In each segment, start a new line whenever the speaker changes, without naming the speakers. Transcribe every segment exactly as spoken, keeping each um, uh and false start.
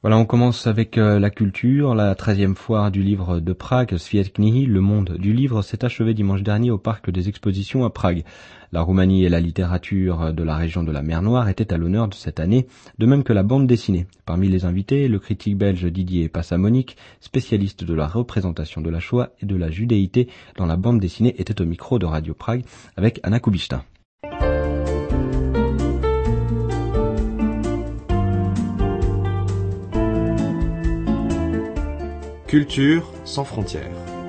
Voilà, on commence avec euh, la culture. La treizième foire du livre de Prague, Sviet Knihy, le monde du livre, s'est achevée dimanche dernier au parc des expositions à Prague. La Roumanie et la littérature de la région de la mer Noire étaient à l'honneur de cette année, de même que la bande dessinée. Parmi les invités, le critique belge Didier Passamonique, spécialiste de la représentation de la Shoah et de la judéité dans la bande dessinée, était au micro de Radio Prague avec Anna Kubishta.
Culture sans frontières.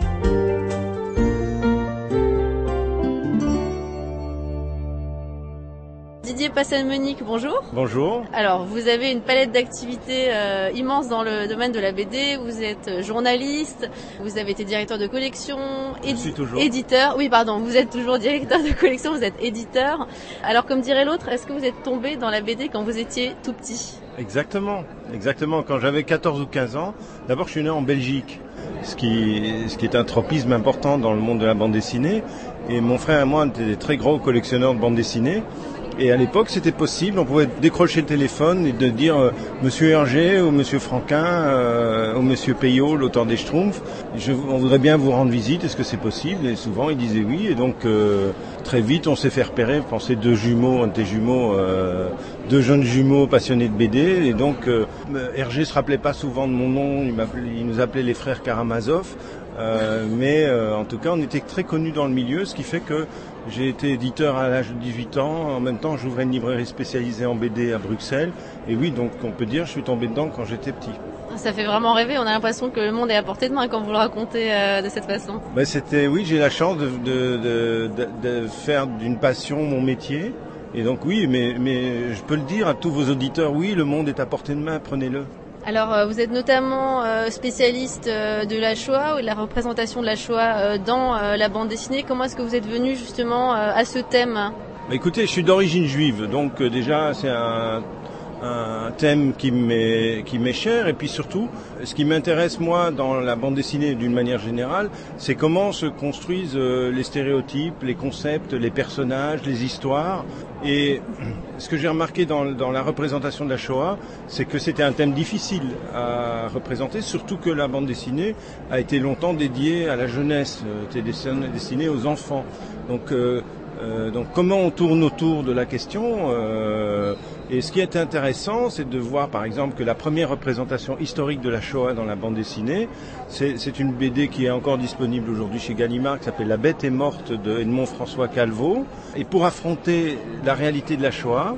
Didier Passamonique, bonjour.
Bonjour.
Alors, vous avez une palette d'activités euh, immense dans le domaine de la B D. Vous êtes journaliste, vous avez été directeur de collection, édi-
Je suis toujours.
éditeur. Oui, pardon, vous êtes toujours directeur de collection, vous êtes éditeur. Alors, comme dirait l'autre, est-ce que vous êtes tombé dans la B D quand vous étiez tout petit ?
Exactement, exactement. Quand j'avais quatorze ou quinze ans, d'abord je suis né en Belgique, ce qui, ce qui est un tropisme important dans le monde de la bande dessinée. Et mon frère et moi, on était des très gros collectionneurs de bande dessinée. Et à l'époque, c'était possible, on pouvait décrocher le téléphone et de dire euh, Monsieur Hergé ou Monsieur Franquin euh, ou Monsieur Payot, l'auteur des Schtroumpfs, je, on voudrait bien vous rendre visite, est-ce que c'est possible ? Et souvent, ils disaient oui. Et donc, euh, très vite, on s'est fait repérer. Je pensais deux jumeaux, un de tes jumeaux, euh, deux jeunes jumeaux passionnés de B D. Et donc, euh, Hergé se rappelait pas souvent de mon nom, il, il nous appelait les frères Karamazov. Euh, mais euh, en tout cas, on était très connus dans le milieu, ce qui fait que j'ai été éditeur à l'âge de dix-huit ans. En même temps, j'ouvrais une librairie spécialisée en B D à Bruxelles. Et oui, donc on peut dire, je suis tombé dedans quand j'étais petit.
Ça fait vraiment rêver. On a l'impression que le monde est à portée de main quand vous le racontez euh, de cette façon.
Ben, c'était, oui, j'ai la chance de, de, de, de, de faire d'une passion mon métier. Et donc oui, mais, mais je peux le dire à tous vos auditeurs, oui, le monde est à portée de main, prenez-le.
Alors, euh, vous êtes notamment euh, spécialiste euh, de la Shoah ou de la représentation de la Shoah euh, dans euh, la bande dessinée. Comment est-ce que vous êtes venu justement euh, à ce thème ?
Bah, écoutez, je suis d'origine juive, donc euh, déjà c'est un, un thème qui m'est, qui m'est cher. Et puis surtout, ce qui m'intéresse moi dans la bande dessinée d'une manière générale, c'est comment se construisent euh, les stéréotypes, les concepts, les personnages, les histoires. Et ce que j'ai remarqué dans, dans la représentation de la Shoah, c'est que c'était un thème difficile à représenter, surtout que la bande dessinée a été longtemps dédiée à la jeunesse, était destinée aux enfants. Donc, euh, euh, donc comment on tourne autour de la question euh, et ce qui est intéressant, c'est de voir par exemple que la première représentation historique de la Shoah dans la bande dessinée, c'est, c'est une B D qui est encore disponible aujourd'hui chez Gallimard, qui s'appelle La Bête est morte de Edmond François Calvo. Et pour affronter la réalité de la Shoah,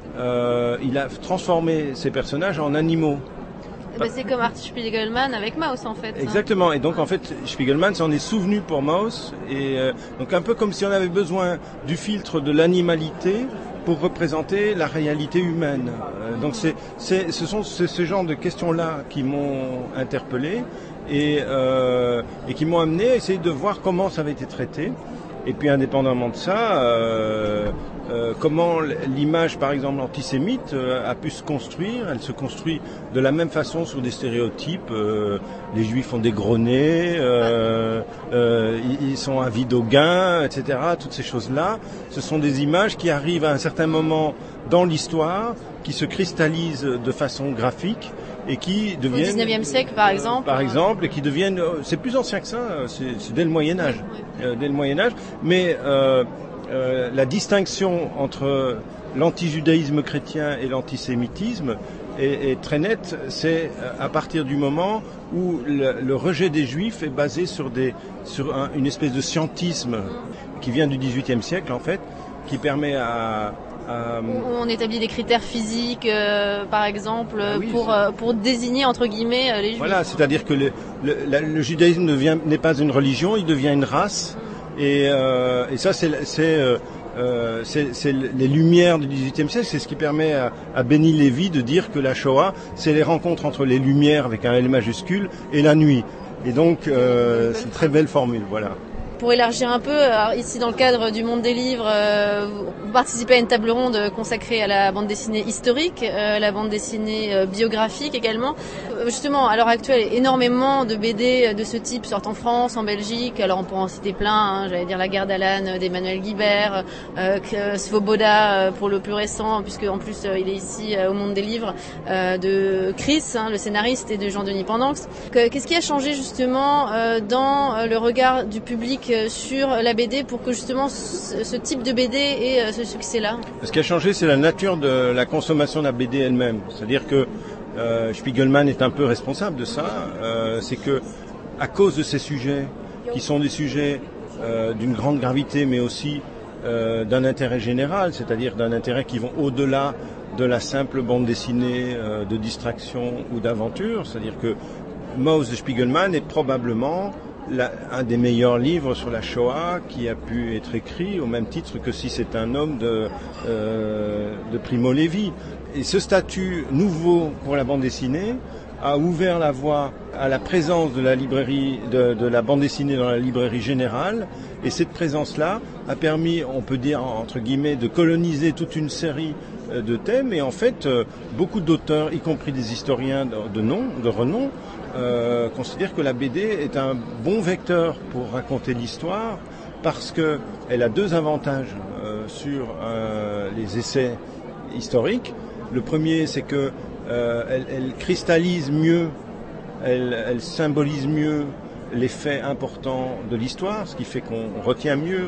euh, il a transformé ses personnages en animaux.
Ben, c'est comme Art Spiegelman avec Maus en fait.
Exactement, et donc en fait Spiegelman s'en est souvenu pour Maus, et euh, donc un peu comme si on avait besoin du filtre de l'animalité pour représenter la réalité humaine. Euh, donc c'est, c'est, ce sont ce, ce genre de questions-là qui m'ont interpellé et, euh, et qui m'ont amené à essayer de voir comment ça avait été traité. Et puis indépendamment de ça, euh, euh, comment l'image par exemple antisémite euh, a pu se construire. Elle se construit de la même façon sur des stéréotypes. Euh, les juifs ont des gros nez, euh, euh, ils sont avides au gain, et cetera. Toutes ces choses-là, ce sont des images qui arrivent à un certain moment dans l'histoire, qui se cristallisent de façon graphique et qui deviennent...
Au dix-neuvième siècle, par exemple.
Euh, par exemple, et qui deviennent... C'est plus ancien que ça, c'est, c'est dès le Moyen-Âge. Oui, oui. Euh, dès le Moyen-Âge. Mais euh, euh, la distinction entre l'antijudaïsme chrétien et l'antisémitisme est, est très nette. C'est à partir du moment où le, le rejet des Juifs est basé sur, des, sur un, une espèce de scientisme qui vient du dix-huitième siècle, en fait, qui permet à...
Euh, on établit des critères physiques, euh, par exemple,
ah oui,
pour, euh, pour désigner, entre guillemets, les Juifs.
Voilà, c'est-à-dire que le, le, la, le judaïsme devient, n'est pas une religion, il devient une race. Et, euh, et ça, c'est, c'est, euh, c'est, c'est les lumières du dix-huitième siècle, c'est ce qui permet à, à Benny Lévy de dire que la Shoah, c'est les rencontres entre les lumières, avec un L majuscule, et la nuit. Et donc, euh, c'est une très belle formule, voilà.
pour élargir un peu, alors ici dans le cadre du Monde des livres, euh, vous participez à une table ronde consacrée à la bande dessinée historique, euh, la bande dessinée euh, biographique également. Euh, justement, à l'heure actuelle, énormément de B D de ce type sortent en France, en Belgique. Alors on pourrait en citer plein, hein, j'allais dire La Guerre d'Alan d'Emmanuel Guibert, euh, Svoboda euh, pour le plus récent, puisque en plus euh, il est ici euh, au Monde des livres, euh, de Chris, hein, le scénariste, et de Jean-Denis Pendanx. Qu'est-ce qui a changé justement euh, dans euh, le regard du public euh, sur la B D pour que justement ce, ce type de B D ait euh, ce succès-là?
Ce qui a changé, c'est la nature de la consommation de la B D elle-même. C'est-à-dire que euh, Spiegelman est un peu responsable de ça. Euh, c'est que à cause de ces sujets, qui sont des sujets euh, d'une grande gravité, mais aussi euh, d'un intérêt général, c'est-à-dire d'un intérêt qui vont au-delà de la simple bande dessinée euh, de distraction ou d'aventure. C'est-à-dire que Maus de Spiegelman est probablement la, un des meilleurs livres sur la Shoah qui a pu être écrit, au même titre que si c'est un homme de, euh, de Primo Levi. Et ce statut nouveau pour la bande dessinée a ouvert la voie à la présence de la librairie, de, de la bande dessinée dans la librairie générale. Et cette présence-là a permis, on peut dire entre guillemets, de coloniser toute une série de thèmes. Et en fait, beaucoup d'auteurs, y compris des historiens de, de nom, de renom, euh, considèrent que la B D est un bon vecteur pour raconter l'histoire parce que elle a deux avantages euh, sur euh, les essais historiques. Le premier, c'est que euh, elle, elle cristallise mieux, elle, elle symbolise mieux les faits importants de l'histoire, ce qui fait qu'on retient mieux,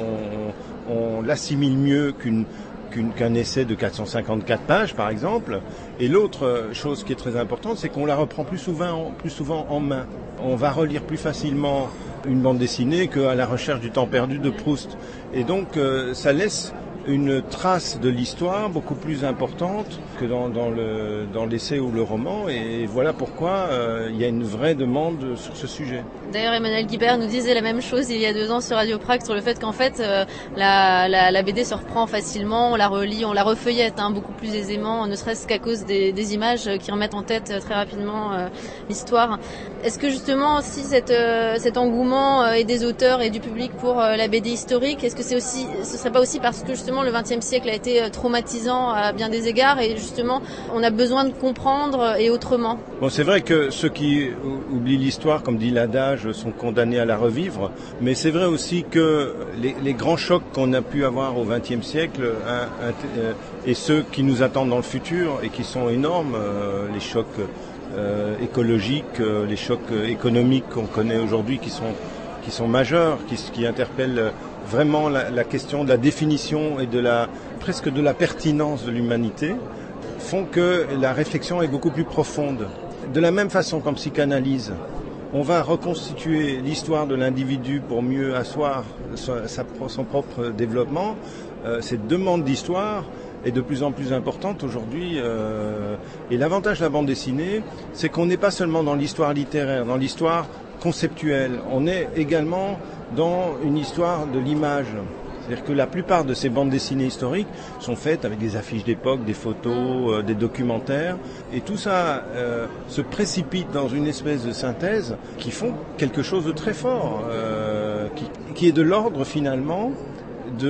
on, on, on l'assimile mieux qu'une, qu'une, qu'un essai de quatre cent cinquante-quatre pages, par exemple. Et l'autre chose qui est très importante, c'est qu'on la reprend plus souvent, plus souvent en main. On va relire plus facilement une bande dessinée qu'à La recherche du temps perdu de Proust. Et donc, euh, ça laisse une trace de l'histoire beaucoup plus importante que dans, dans, le, dans l'essai ou le roman, et voilà pourquoi euh, il y a une vraie demande sur ce sujet.
D'ailleurs, Emmanuel Guibert nous disait la même chose il y a deux ans sur Radio Prague sur le fait qu'en fait euh, la, la, la B D se reprend facilement, on la relit, on la refeuillette hein, beaucoup plus aisément, ne serait-ce qu'à cause des, des images qui remettent en tête très rapidement euh, l'histoire. Est-ce que justement aussi cette, euh, cet engouement euh, et des auteurs et du public pour euh, la B D historique, est-ce que c'est aussi, ce serait pas aussi parce que justement le vingtième siècle a été traumatisant à bien des égards et justement on a besoin de comprendre et autrement?
Bon, c'est vrai que ceux qui oublient l'histoire, comme dit l'adage, sont condamnés à la revivre, mais c'est vrai aussi que les, les grands chocs qu'on a pu avoir au vingtième siècle hein, euh, et ceux qui nous attendent dans le futur et qui sont énormes, euh, les chocs euh, écologiques, euh, les chocs économiques qu'on connaît aujourd'hui qui sont, qui sont majeurs, qui, qui interpellent vraiment la, la question de la définition et de la, presque de la pertinence de l'humanité, font que la réflexion est beaucoup plus profonde. De la même façon qu'en psychanalyse, on va reconstituer l'histoire de l'individu pour mieux asseoir sa, sa, son propre développement. Euh, cette demande d'histoire est de plus en plus importante aujourd'hui. Euh, et l'avantage de la bande dessinée, c'est qu'on n'est pas seulement dans l'histoire littéraire, dans l'histoire conceptuelle. On est également dans une histoire de l'image. C'est-à-dire que la plupart de ces bandes dessinées historiques sont faites avec des affiches d'époque, des photos, euh, des documentaires. Et tout ça euh, se précipite dans une espèce de synthèse qui font quelque chose de très fort, euh, qui, qui est de l'ordre finalement de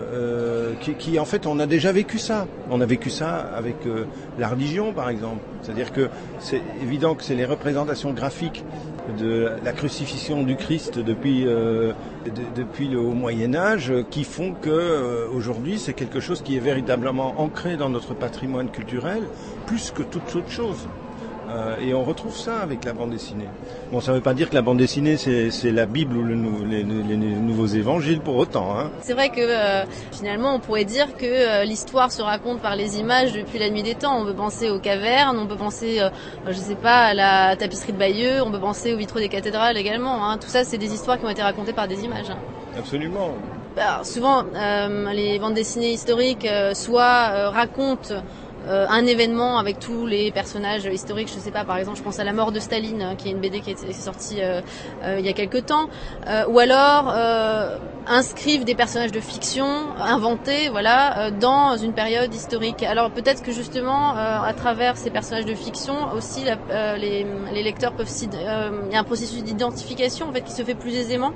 euh, qui, qui en fait on a déjà vécu ça. On a vécu ça avec euh, la religion par exemple. C'est-à-dire que c'est évident que c'est les représentations graphiques de la crucifixion du Christ depuis euh, de, depuis le haut Moyen Âge qui font que euh, aujourd'hui c'est quelque chose qui est véritablement ancré dans notre patrimoine culturel plus que toute autre chose. Euh, et on retrouve ça avec la bande dessinée. Bon, ça ne veut pas dire que la bande dessinée c'est, c'est la Bible ou le, les, les, les nouveaux évangiles pour autant. Hein.
C'est vrai que euh, finalement on pourrait dire que euh, l'histoire se raconte par les images depuis la nuit des temps. On peut penser aux cavernes, on peut penser, euh, je sais pas, à la tapisserie de Bayeux, on peut penser aux vitraux des cathédrales également. Hein. Tout ça, c'est des histoires qui ont été racontées par des images.
Absolument.
Alors, souvent, euh, les bandes dessinées historiques euh, soit euh, racontent Euh, un événement avec tous les personnages historiques, je sais pas, par exemple je pense à La mort de Staline hein, qui est une B D qui est sortie euh, euh, il y a quelque temps, euh, ou alors euh, inscrivent des personnages de fiction inventés voilà euh, dans une période historique. Alors peut-être que justement euh, à travers ces personnages de fiction aussi la, euh, les, les lecteurs peuvent s'y, euh, il y a un processus d'identification en fait qui se fait plus aisément.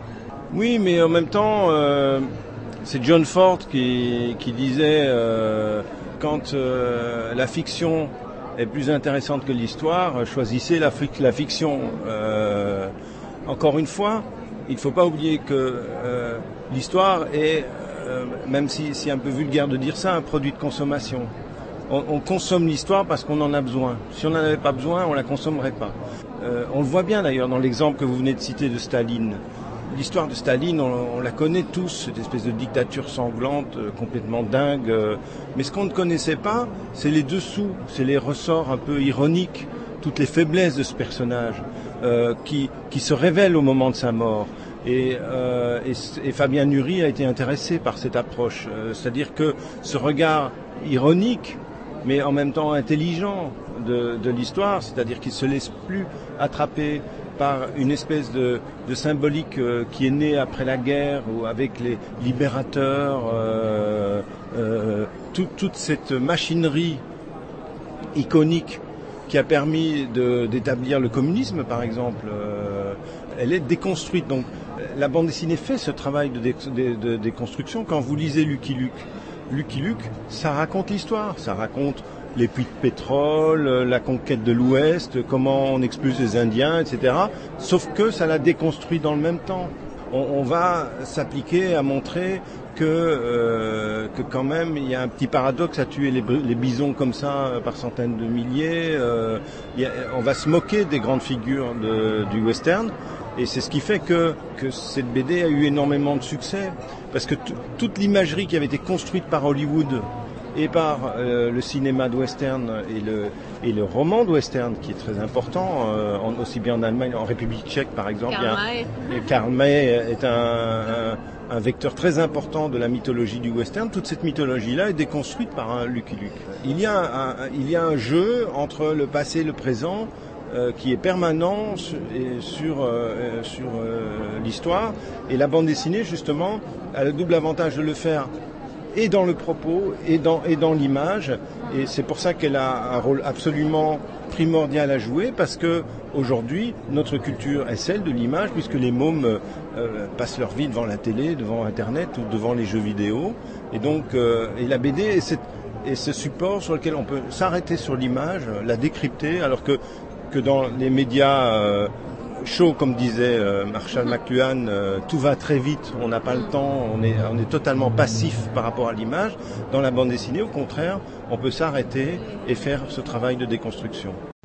Oui, mais en même temps, euh, c'est John Ford qui, qui disait euh, quand euh, la fiction est plus intéressante que l'histoire, choisissez la, la fiction. Euh, encore une fois, il ne faut pas oublier que euh, l'histoire est, euh, même si c'est un peu vulgaire de dire ça, un produit de consommation. On, on consomme l'histoire parce qu'on en a besoin. Si on n'en avait pas besoin, on ne la consommerait pas. Euh, on le voit bien d'ailleurs dans l'exemple que vous venez de citer de Staline. L'histoire de Staline, on, on la connaît tous, cette espèce de dictature sanglante, euh, complètement dingue. Euh, mais ce qu'on ne connaissait pas, c'est les dessous, c'est les ressorts un peu ironiques, toutes les faiblesses de ce personnage euh, qui, qui se révèlent au moment de sa mort. Et, euh, et, et Fabien Nury a été intéressé par cette approche, euh, c'est-à-dire que ce regard ironique, mais en même temps intelligent de, de l'histoire, c'est-à-dire qu'il ne se laisse plus attraper par une espèce de, de symbolique euh, qui est née après la guerre, ou avec les libérateurs, euh, euh, tout, toute cette machinerie iconique qui a permis de, d'établir le communisme, par exemple, euh, elle est déconstruite. Donc la bande dessinée fait ce travail de, dé, de, de déconstruction. Quand vous lisez Lucky Luke, Lucky Luke, ça raconte l'histoire, ça raconte les puits de pétrole, la conquête de l'Ouest, comment on expulse les Indiens, et cetera. Sauf que ça la déconstruit dans le même temps. On, on va s'appliquer à montrer que, euh, que quand même il y a un petit paradoxe à tuer les, les bisons comme ça par centaines de milliers. Euh, il y a, on va se moquer des grandes figures de, du western. Et c'est ce qui fait que, que cette B D a eu énormément de succès. Parce que t- toute l'imagerie qui avait été construite par Hollywood et par euh, le cinéma de western et le, et le roman de western, qui est très important, euh, en, aussi bien en Allemagne, en République tchèque par exemple.
Karl May.
Karl May est un, un, un vecteur très important de la mythologie du western. Toute cette mythologie-là est déconstruite par un Lucky Luke. Il y a un, il y a un jeu entre le passé et le présent, Euh, qui est permanent sur, et sur, euh, sur euh, l'histoire. Et la bande dessinée, justement, a le double avantage de le faire et dans le propos et dans, et dans l'image. Et c'est pour ça qu'elle a un rôle absolument primordial à jouer, parce que aujourd'hui, notre culture est celle de l'image, puisque les mômes euh, passent leur vie devant la télé, devant Internet ou devant les jeux vidéo. Et donc, euh, et la B D est, cette, est ce support sur lequel on peut s'arrêter sur l'image, la décrypter, alors que que dans les médias euh, chauds, comme disait euh, Marshall McLuhan, euh, tout va très vite, on n'a pas le temps, on est, on est totalement passif par rapport à l'image. Dans la bande dessinée, au contraire, on peut s'arrêter et faire ce travail de déconstruction.